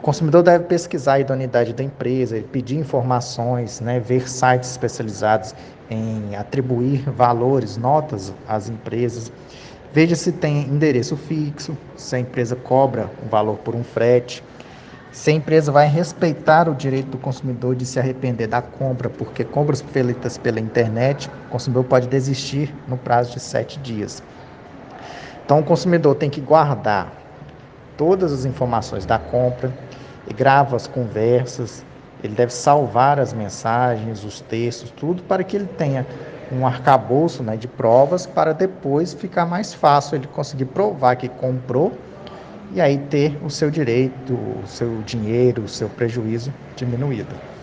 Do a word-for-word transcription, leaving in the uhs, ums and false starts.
consumidor deve pesquisar a idoneidade da empresa, pedir informações, né, ver sites especializados em atribuir valores, notas às empresas. Veja se tem endereço fixo, se a empresa cobra um valor por um frete, se a empresa vai respeitar o direito do consumidor de se arrepender da compra, porque compras feitas pela internet, o consumidor pode desistir no prazo de sete dias. Então, o consumidor tem que guardar todas as informações da compra, grava as conversas, ele deve salvar as mensagens, os textos, tudo para que ele tenha um arcabouço, né, de provas para depois ficar mais fácil ele conseguir provar que comprou e aí ter o seu direito, o seu dinheiro, o seu prejuízo diminuído.